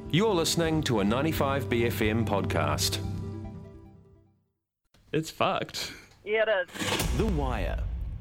You're listening to a 95BFM podcast. It's fucked. Yeah, it is. The Wire.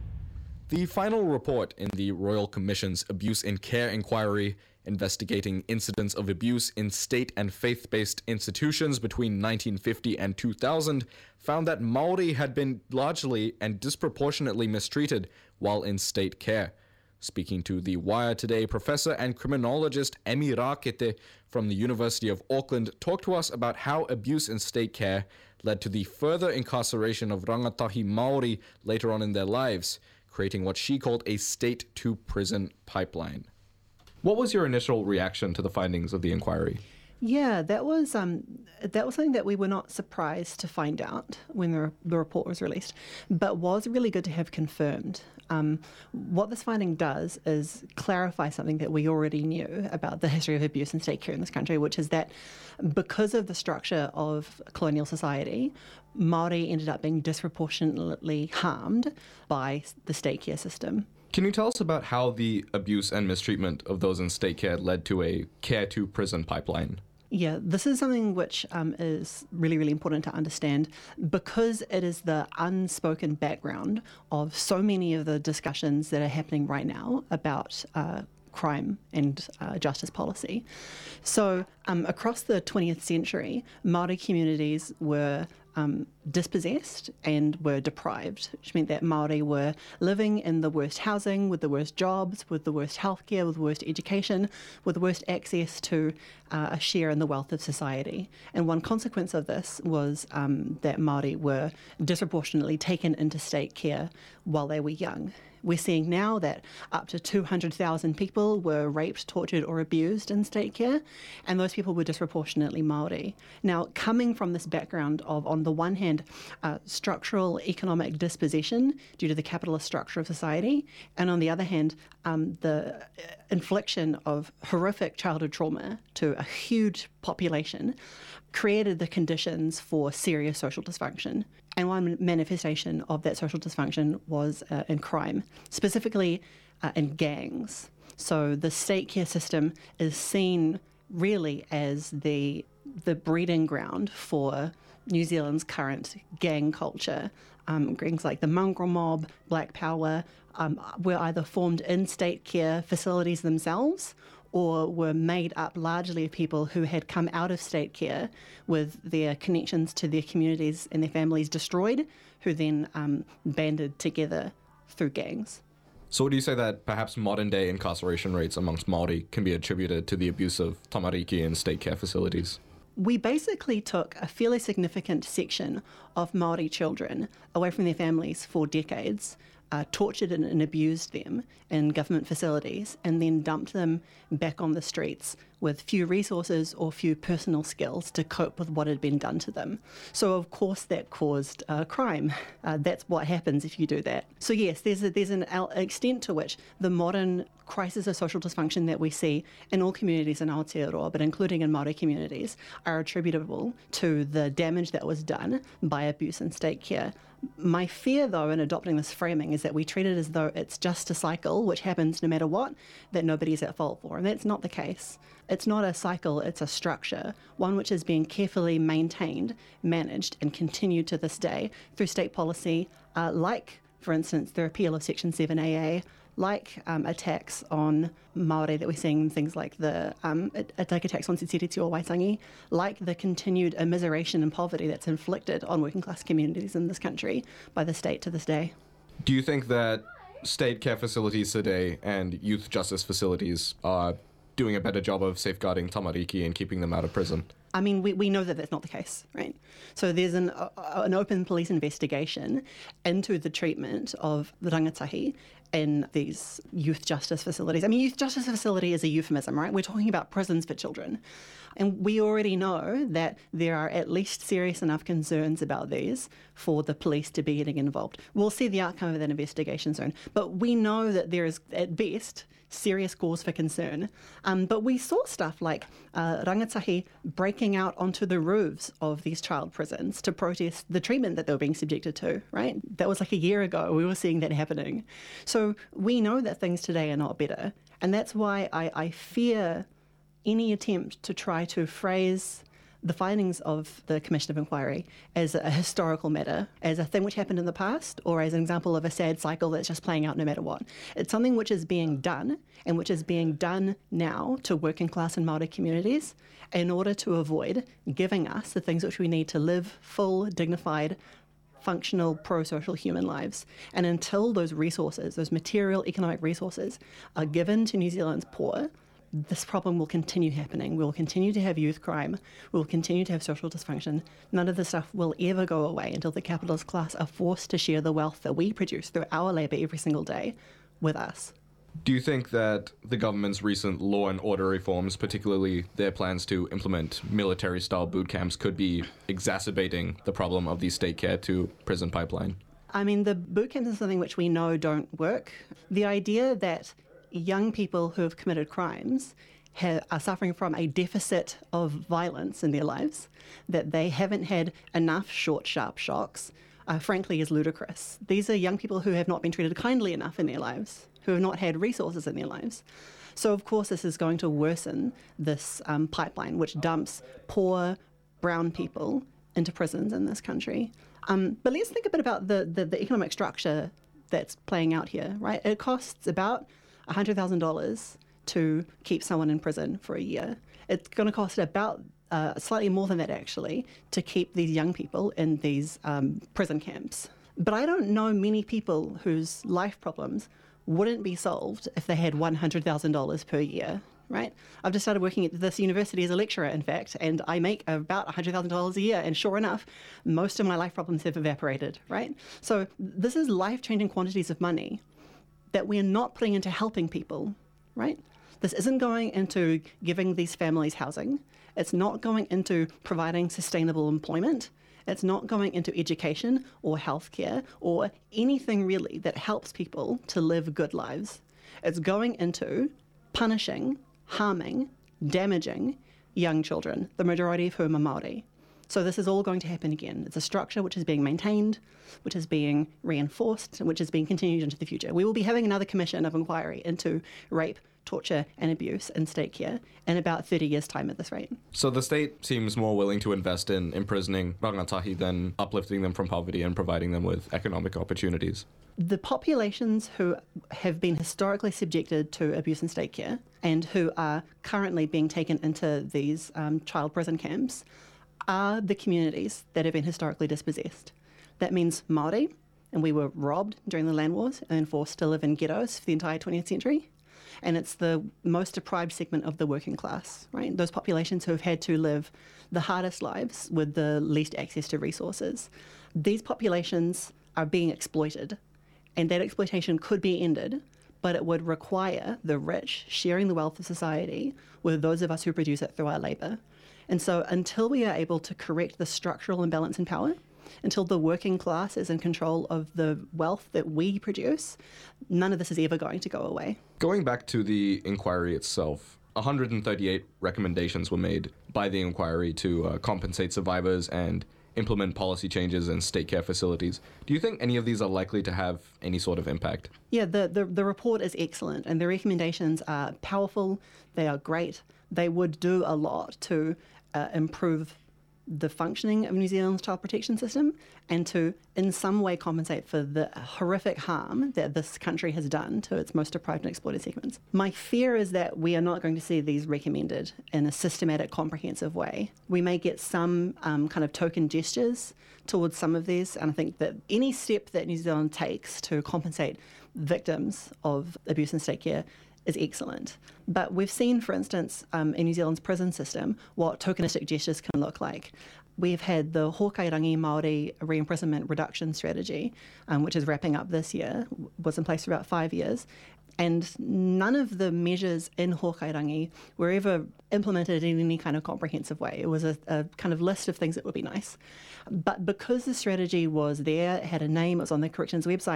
The final report in the Royal Commission's Abuse in Care inquiry, investigating incidents of abuse in state and faith-based institutions between 1950 and 2000, found that Māori had been largely and disproportionately mistreated while in state care. Speaking to The Wire today, Professor and criminologist Emi Rakete from the University of Auckland talked to us about how abuse in state care led to the further incarceration of rangatahi Māori later on in their lives, creating what she called a state-to-prison pipeline. What was your initial reaction to the findings of the inquiry? Yeah, that was something that we were not surprised to find out when the report was released, but was really good to have confirmed. What this finding does is clarify something that we already knew about the history of abuse in state care in this country, which is that because of the structure of colonial society, Māori ended up being disproportionately harmed by the state care system. Can you tell us about how the abuse and mistreatment of those in state care led to a care-to-prison pipeline? Yeah, this is something which is really, really important to understand because it is the unspoken background of so many of the discussions that are happening right now about crime and justice policy. So across the 20th century, Māori communities were dispossessed and were deprived, which meant that Māori were living in the worst housing, with the worst jobs, with the worst healthcare, with the worst education, with the worst access to a share in the wealth of society. And one consequence of this was that Māori were disproportionately taken into state care while they were young. We're seeing now that up to 200,000 people were raped, tortured or abused in state care, and those people were disproportionately Māori. Now, coming from this background of, on the one hand, structural economic dispossession due to the capitalist structure of society, and on the other hand, the infliction of horrific childhood trauma to a huge population, created the conditions for serious social dysfunction. And one manifestation of that social dysfunction was in crime, specifically in gangs. So the state care system is seen really as the breeding ground for New Zealand's current gang culture. Gangs like the Mongrel Mob, Black Power, were either formed in state care facilities themselves or were made up largely of people who had come out of state care with their connections to their communities and their families destroyed, who then banded together through gangs. So would you say that perhaps modern-day incarceration rates amongst Māori can be attributed to the abuse of tamariki in state care facilities? We basically took a fairly significant section of Māori children away from their families for decades, tortured and abused them in government facilities, and then dumped them back on the streets with few resources or few personal skills to cope with what had been done to them. So of course that caused crime. That's what happens if you do that. So yes, there's an extent to which the modern crisis of social dysfunction that we see in all communities in Aotearoa, but including in Māori communities, are attributable to the damage that was done by abuse in state care. My fear, though, in adopting this framing is that we treat it as though it's just a cycle, which happens no matter what, that nobody's at fault for. And that's not the case. It's not a cycle, it's a structure, one which is being carefully maintained, managed, and continued to this day through state policy, like, for instance, the repeal of Section 7AA, like attacks on Māori that we're seeing in things like the attacks on Te Tiriti o Waitangi, like the continued immiseration and poverty that's inflicted on working class communities in this country by the state to this day. Do you think that state care facilities today and youth justice facilities are doing a better job of safeguarding tamariki and keeping them out of prison? I mean, we know that that's not the case, right? So there's an open police investigation into the treatment of the rangatahi in these youth justice facilities. I mean, youth justice facility is a euphemism, right? We're talking about prisons for children. And we already know that there are at least serious enough concerns about these for the police to be getting involved. We'll see the outcome of that investigation soon. But we know that there is, at best, serious cause for concern. But we saw stuff like rangatahi breaking out onto the roofs of these child prisons to protest the treatment that they were being subjected to, right? That was like a year ago. We were seeing that happening. So we know that things today are not better. And that's why I fear any attempt to try to phrase the findings of the Commission of Inquiry as a historical matter, as a thing which happened in the past, or as an example of a sad cycle that's just playing out no matter what. It's something which is being done, and which is being done now to working class and Māori communities in order to avoid giving us the things which we need to live full, dignified, functional, pro-social human lives. And until those resources, those material economic resources, are given to New Zealand's poor, this problem will continue happening. We'll continue to have youth crime. We'll continue to have social dysfunction. None of this stuff will ever go away until the capitalist class are forced to share the wealth that we produce through our labour every single day with us. Do you think that the government's recent law and order reforms, particularly their plans to implement military-style boot camps, could be exacerbating the problem of the state care to prison pipeline? I mean, the boot camps is something which we know don't work. The idea that young people who have committed crimes are suffering from a deficit of violence in their lives, that they haven't had enough short, sharp shocks, frankly, is ludicrous. These are young people who have not been treated kindly enough in their lives, who have not had resources in their lives. So, of course, this is going to worsen this pipeline, which dumps poor brown people into prisons in this country. But let's think a bit about the economic structure that's playing out here, right? It costs about $100,000 to keep someone in prison for a year. It's going to cost about slightly more than that, actually, to keep these young people in these prison camps. But I don't know many people whose life problems wouldn't be solved if they had $100,000 per year, right? I've just started working at this university as a lecturer, in fact, and I make about $100,000 a year, and sure enough, most of my life problems have evaporated, right? So this is life-changing quantities of money that we're not putting into helping people, right? This isn't going into giving these families housing. It's not going into providing sustainable employment. It's not going into education or healthcare or anything really that helps people to live good lives. It's going into punishing, harming, damaging young children, the majority of whom are Māori. So this is all going to happen again. It's a structure which is being maintained, which is being reinforced, and which is being continued into the future. We will be having another commission of inquiry into rape, torture and abuse in state care in about 30 years' time at this rate. So the state seems more willing to invest in imprisoning rangatahi than uplifting them from poverty and providing them with economic opportunities. The populations who have been historically subjected to abuse in state care and who are currently being taken into these child prison camps are the communities that have been historically dispossessed. That means Māori, and we were robbed during the land wars and forced to live in ghettos for the entire 20th century. And it's the most deprived segment of the working class, right? Those populations who have had to live the hardest lives with the least access to resources. These populations are being exploited, and that exploitation could be ended, but it would require the rich sharing the wealth of society with those of us who produce it through our labour. And so until we are able to correct the structural imbalance in power, until the working class is in control of the wealth that we produce, none of this is ever going to go away. Going back to the inquiry itself, 138 recommendations were made by the inquiry to compensate survivors and implement policy changes in state care facilities. Do you think any of these are likely to have any sort of impact? Yeah, the report is excellent, and the recommendations are powerful, they are great. They would do a lot to improve the functioning of New Zealand's child protection system and to in some way compensate for the horrific harm that this country has done to its most deprived and exploited segments. My fear is that we are not going to see these recommended in a systematic, comprehensive way. We may get some kind of token gestures towards some of these, and I think that any step that New Zealand takes to compensate victims of abuse in state care is excellent. But we've seen, for instance, in New Zealand's prison system, what tokenistic gestures can look like. We've had the Hokairangi Māori re-imprisonment reduction strategy, which is wrapping up this year, was in place for about 5 years. And none of the measures in Hokairangi were ever implemented in any kind of comprehensive way. It was a kind of list of things that would be nice. But because the strategy was there, it had a name, it was on the corrections website,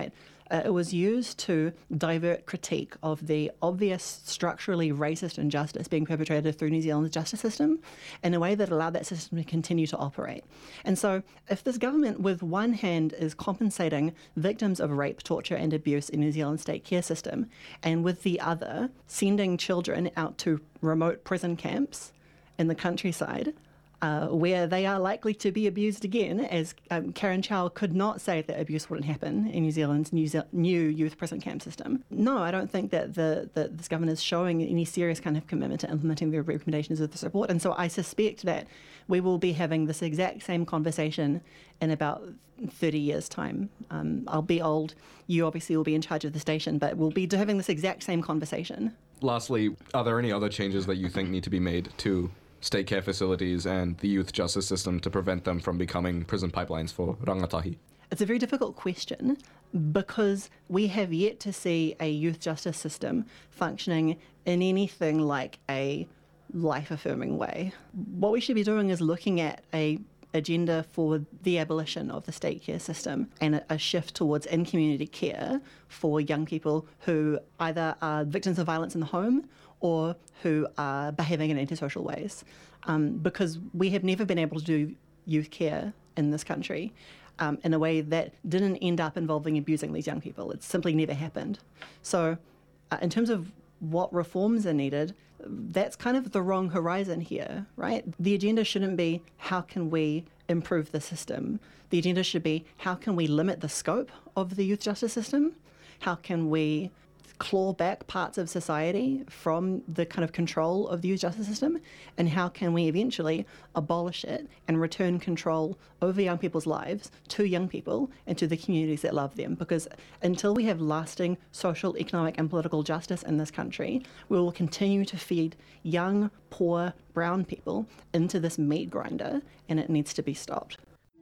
It was used to divert critique of the obvious structurally racist injustice being perpetrated through New Zealand's justice system in a way that allowed that system to continue to operate. And so if this government, with one hand, is compensating victims of rape, torture and abuse in New Zealand's state care system, and with the other, sending children out to remote prison camps in the countryside, where they are likely to be abused again, as Karen Chow could not say that abuse wouldn't happen in New Zealand's new youth prison camp system. No, I don't think that this government is showing any serious kind of commitment to implementing the recommendations of this report. And so I suspect that we will be having this exact same conversation in about 30 years' time. I'll be old. You obviously will be in charge of the station, but we'll be having this exact same conversation. Lastly, are there any other changes that you think need to be made to state care facilities and the youth justice system to prevent them from becoming prison pipelines for rangatahi? It's a very difficult question because we have yet to see a youth justice system functioning in anything like a life-affirming way. What we should be doing is looking at a agenda for the abolition of the state care system and a shift towards in-community care for young people who either are victims of violence in the home or who are behaving in antisocial ways. Because we have never been able to do youth care in this country in a way that didn't end up involving abusing these young people. It's simply never happened. So in terms of what reforms are needed, that's kind of the wrong horizon here, right? The agenda shouldn't be how can we improve the system. The agenda should be how can we limit the scope of the youth justice system? How can we claw back parts of society from the kind of control of the youth justice system, and how can we eventually abolish it and return control over young people's lives to young people and to the communities that love them? Because until we have lasting social, economic and political justice in this country, we will continue to feed young, poor, brown people into this meat grinder, and it needs to be stopped.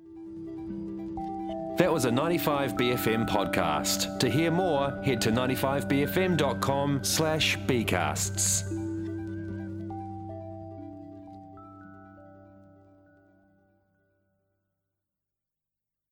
That was a 95BFM podcast. To hear more, head to 95bfm.com/bcasts.